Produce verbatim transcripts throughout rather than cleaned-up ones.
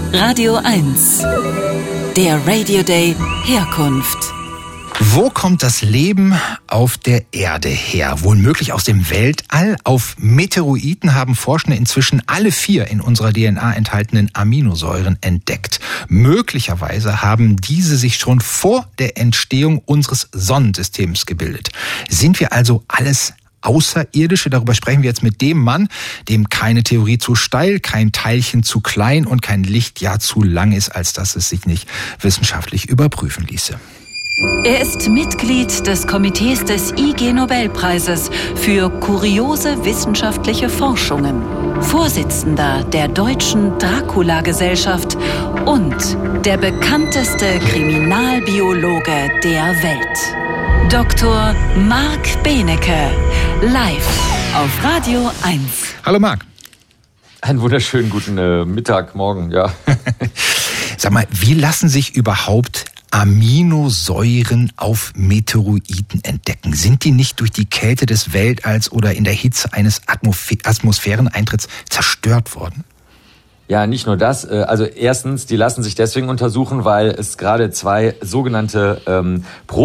Radio eins. Der Radio Day Herkunft. Wo kommt das Leben auf der Erde her? Wohl möglich aus dem Weltall? Auf Meteoroiden haben Forschende inzwischen alle vier in unserer D N A enthaltenen Aminosäuren entdeckt. Möglicherweise haben diese sich schon vor der Entstehung unseres Sonnensystems gebildet. Sind wir also alles Außerirdische? Darüber sprechen wir jetzt mit dem Mann, dem keine Theorie zu steil, kein Teilchen zu klein und kein Lichtjahr zu lang ist, als dass es sich nicht wissenschaftlich überprüfen ließe. Er ist Mitglied des Komitees des I G-Nobelpreises für kuriose wissenschaftliche Forschungen, Vorsitzender der Deutschen Dracula-Gesellschaft und der bekannteste Kriminalbiologe der Welt. Doktor Marc Benecke, live auf Radio eins. Hallo Marc. Einen wunderschönen guten äh, Mittag, morgen, ja. Sag mal, wie lassen sich überhaupt Aminosäuren auf Meteoroiden entdecken? Sind die nicht durch die Kälte des Weltalls oder in der Hitze eines Atmosphäreneintritts zerstört worden? Ja, nicht nur das. Also erstens, die lassen sich deswegen untersuchen, weil es gerade zwei sogenannte ähm,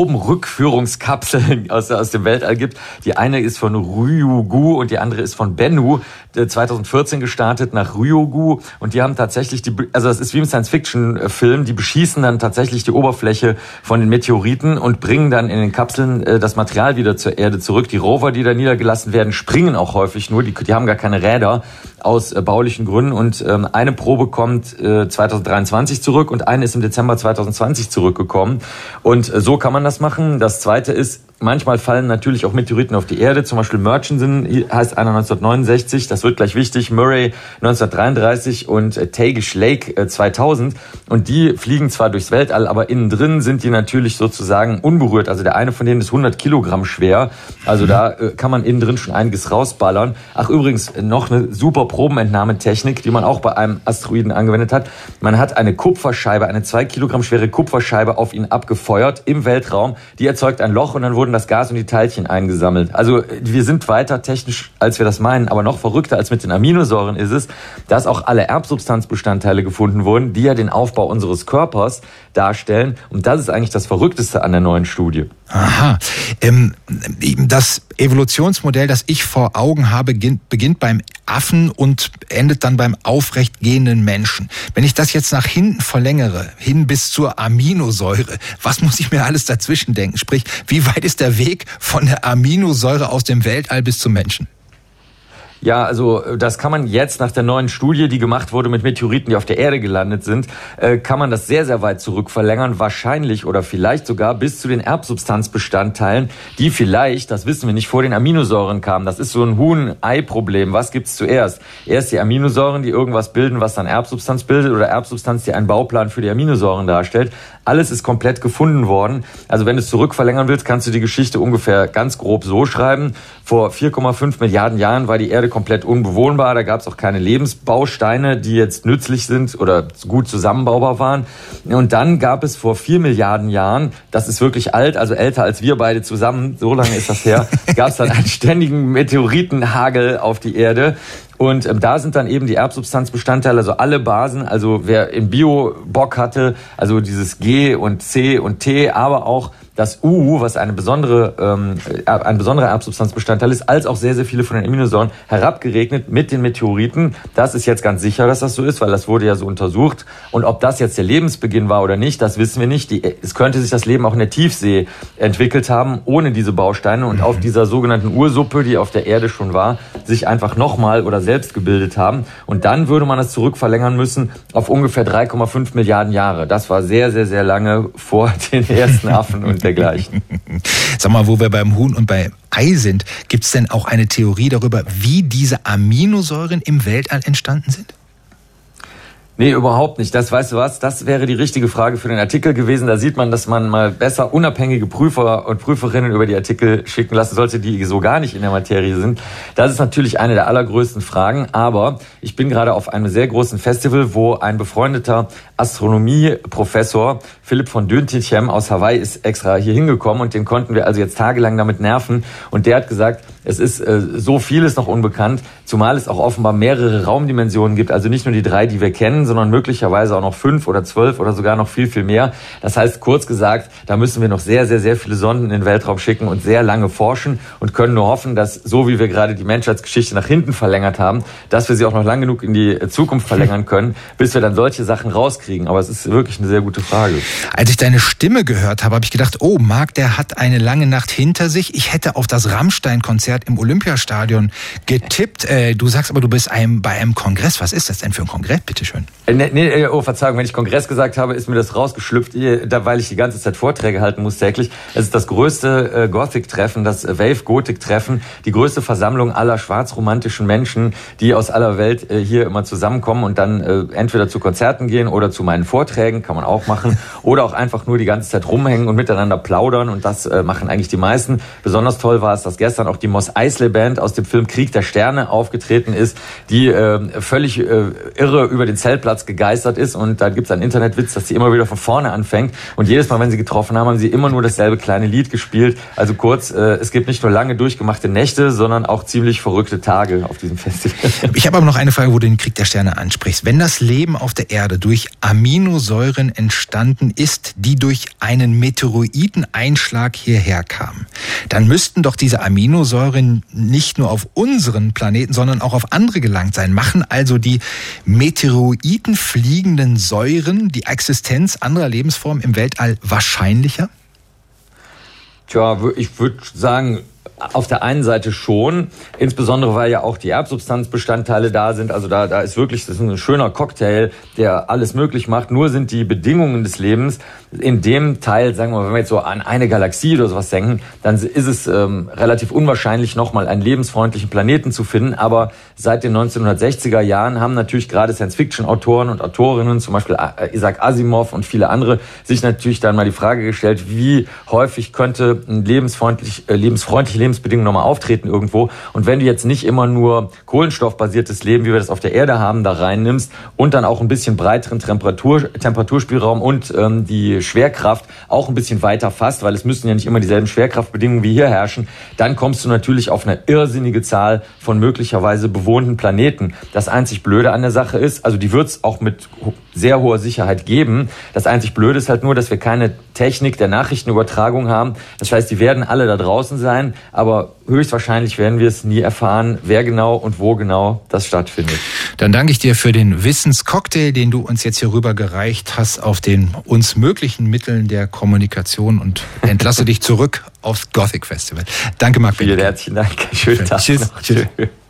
Probenrückführungskapseln aus, aus dem Weltall gibt. Die eine ist von Ryugu und die andere ist von Bennu, zwanzig vierzehn gestartet nach Ryugu. Und die haben tatsächlich, die, also das ist wie im Science-Fiction-Film, die beschießen dann tatsächlich die Oberfläche von den Meteoriten und bringen dann in den Kapseln äh, das Material wieder zur Erde zurück. Die Rover, die da niedergelassen werden, springen auch häufig nur. Die, die haben gar keine Räder aus äh, baulichen Gründen und ähm, eine Probe kommt äh, zwanzig dreiundzwanzig zurück und eine ist im Dezember zwanzig zwanzig zurückgekommen. Und äh, so kann man das machen. Das zweite ist, manchmal fallen natürlich auch Meteoriten auf die Erde. Zum Beispiel Murchison heißt einer neunzehnhundertneunundsechzig. Das wird gleich wichtig. Murray neunzehnhundertdreiunddreißig und äh, Tagish Lake äh, zweitausend. Und die fliegen zwar durchs Weltall, aber innen drin sind die natürlich sozusagen unberührt. Also der eine von denen ist hundert Kilogramm schwer. Also da äh, kann man innen drin schon einiges rausballern. Ach übrigens, noch eine super Probenentnahmetechnik, die man auch bei einem Asteroiden angewendet hat. Man hat eine Kupferscheibe, eine zwei Kilogramm schwere Kupferscheibe auf ihn abgefeuert im Weltraum. Die erzeugt ein Loch und dann wurden das Gas und die Teilchen eingesammelt. Also wir sind weiter technisch, als wir das meinen, aber noch verrückter als mit den Aminosäuren ist es, dass auch alle Erbsubstanzbestandteile gefunden wurden, die ja den Aufbau unseres Körpers darstellen. Und das ist eigentlich das Verrückteste an der neuen Studie. Aha. Ähm, das Evolutionsmodell, das ich vor Augen habe, beginnt beim Affen und endet dann beim aufrecht gehenden Menschen. Wenn ich das jetzt nach hinten verlängere, hin bis zur Aminosäure, was muss ich mir alles dazwischen denken? Sprich, wie weit ist der Weg von der Aminosäure aus dem Weltall bis zum Menschen? Ja, also das kann man jetzt nach der neuen Studie, die gemacht wurde mit Meteoriten, die auf der Erde gelandet sind, äh, kann man das sehr, sehr weit zurück verlängern. Wahrscheinlich oder vielleicht sogar bis zu den Erbsubstanzbestandteilen, die vielleicht, das wissen wir nicht, vor den Aminosäuren kamen. Das ist so ein Huhn-Ei-Problem. Was gibt's zuerst? Erst die Aminosäuren, die irgendwas bilden, was dann Erbsubstanz bildet, oder Erbsubstanz, die einen Bauplan für die Aminosäuren darstellt. Alles ist komplett gefunden worden. Also wenn du es zurückverlängern willst, kannst du die Geschichte ungefähr ganz grob so schreiben. Vor vier Komma fünf Milliarden Jahren war die Erde komplett unbewohnbar. Da gab es auch keine Lebensbausteine, die jetzt nützlich sind oder gut zusammenbaubar waren. Und dann gab es vor vier Milliarden Jahren, das ist wirklich alt, also älter als wir beide zusammen, so lange ist das her, gab es dann einen ständigen Meteoritenhagel auf die Erde. Und ähm, da sind dann eben die Erbsubstanzbestandteile, also alle Basen, also wer im Bio Bock hatte, also dieses G und C und T, aber auch das U, was eine besondere, ähm, ein besonderer Erbsubstanzbestandteil ist, als auch sehr, sehr viele von den Aminosäuren herabgeregnet mit den Meteoriten. Das ist jetzt ganz sicher, dass das so ist, weil das wurde ja so untersucht. Und ob das jetzt der Lebensbeginn war oder nicht, das wissen wir nicht. Die, es könnte sich das Leben auch in der Tiefsee entwickelt haben, ohne diese Bausteine und auf dieser sogenannten Ursuppe, die auf der Erde schon war, sich einfach nochmal oder selbst gebildet haben. Und dann würde man es zurückverlängern müssen auf ungefähr drei Komma fünf Milliarden Jahre. Das war sehr, sehr, sehr lange vor den ersten Affen und dergleichen. Sag mal, wo wir beim Huhn und beim Ei sind, gibt es denn auch eine Theorie darüber, wie diese Aminosäuren im Weltall entstanden sind? Nee, überhaupt nicht. Das, weißt du was, das wäre die richtige Frage für den Artikel gewesen. Da sieht man, dass man mal besser unabhängige Prüfer und Prüferinnen über die Artikel schicken lassen sollte, die so gar nicht in der Materie sind. Das ist natürlich eine der allergrößten Fragen. Aber ich bin gerade auf einem sehr großen Festival, wo ein befreundeter Astronomieprofessor, Philipp von Döntichem aus Hawaii, ist extra hier hingekommen und den konnten wir also jetzt tagelang damit nerven. Und der hat gesagt, es ist äh, so vieles noch unbekannt, zumal es auch offenbar mehrere Raumdimensionen gibt, also nicht nur die drei, die wir kennen, sondern möglicherweise auch noch fünf oder zwölf oder sogar noch viel, viel mehr. Das heißt, kurz gesagt, da müssen wir noch sehr, sehr, sehr viele Sonden in den Weltraum schicken und sehr lange forschen und können nur hoffen, dass, so wie wir gerade die Menschheitsgeschichte nach hinten verlängert haben, dass wir sie auch noch lang genug in die Zukunft verlängern können, bis wir dann solche Sachen rauskriegen. Aber es ist wirklich eine sehr gute Frage. Als ich deine Stimme gehört habe, habe ich gedacht, oh, Marc, der hat eine lange Nacht hinter sich. Ich hätte auf das Rammstein-Konzert im Olympiastadion getippt. Äh, du sagst aber, du bist einem, bei einem Kongress. Was ist das denn für ein Kongress? Bitteschön. Äh, nee, nee, oh, Verzeihung, wenn ich Kongress gesagt habe, ist mir das rausgeschlüpft, da, weil ich die ganze Zeit Vorträge halten muss täglich. Es ist das größte äh, Gothic-Treffen, das Wave-Gothic-Treffen, die größte Versammlung aller schwarzromantischen Menschen, die aus aller Welt äh, hier immer zusammenkommen und dann äh, entweder zu Konzerten gehen oder zu meinen Vorträgen, kann man auch machen, oder auch einfach nur die ganze Zeit rumhängen und miteinander plaudern, und das äh, machen eigentlich die meisten. Besonders toll war es, dass gestern auch die Mos Eisley Band aus dem Film Krieg der Sterne aufgetreten ist, die äh, völlig äh, irre über den Zeltplatz gegeistert ist, und da gibt es einen Internetwitz, dass sie immer wieder von vorne anfängt, und jedes Mal, wenn sie getroffen haben, haben sie immer nur dasselbe kleine Lied gespielt. Also kurz, äh, es gibt nicht nur lange durchgemachte Nächte, sondern auch ziemlich verrückte Tage auf diesem Festival. Ich habe aber noch eine Frage, wo du den Krieg der Sterne ansprichst. Wenn das Leben auf der Erde durch Aminosäuren entstanden ist, die durch einen Meteoriteneinschlag hierher kamen, dann müssten doch diese Aminosäuren nicht nur auf unseren Planeten, sondern auch auf andere gelangt sein. Machen also die meteoritenfliegenden Säuren die Existenz anderer Lebensformen im Weltall wahrscheinlicher? Tja, ich würde sagen, auf der einen Seite schon, insbesondere weil ja auch die Erbsubstanzbestandteile da sind. Also da, da ist wirklich, das ist ein schöner Cocktail, der alles möglich macht. Nur sind die Bedingungen des Lebens in dem Teil, sagen wir mal, wenn wir jetzt so an eine Galaxie oder sowas denken, dann ist es ähm, relativ unwahrscheinlich, nochmal einen lebensfreundlichen Planeten zu finden. Aber seit den neunzehnhundertsechziger Jahren haben natürlich gerade Science-Fiction-Autoren und Autorinnen, zum Beispiel Isaac Asimov und viele andere, sich natürlich dann mal die Frage gestellt, wie häufig könnte ein lebensfreundlich, äh, lebensfreundliche Lebensbedingungen nochmal auftreten irgendwo. Und wenn du jetzt nicht immer nur kohlenstoffbasiertes Leben, wie wir das auf der Erde haben, da reinnimmst und dann auch ein bisschen breiteren Temperatur, Temperaturspielraum und ähm, die Schwerkraft auch ein bisschen weiter fasst, weil es müssen ja nicht immer dieselben Schwerkraftbedingungen wie hier herrschen, dann kommst du natürlich auf eine irrsinnige Zahl von möglicherweise bewohnten Planeten. Das einzig Blöde an der Sache ist, also die wird es auch mit sehr hoher Sicherheit geben. Das einzig Blöde ist halt nur, dass wir keine Technik der Nachrichtenübertragung haben. Das heißt, die werden alle da draußen sein, aber höchstwahrscheinlich werden wir es nie erfahren, wer genau und wo genau das stattfindet. Dann danke ich dir für den Wissenscocktail, den du uns jetzt hier rübergereicht hast auf den uns möglichen Mitteln der Kommunikation, und entlasse dich zurück aufs Gothic Festival. Danke, Marc. Vielen herzlichen Dank. Schönen Tag Tschüss. noch. Tschüss.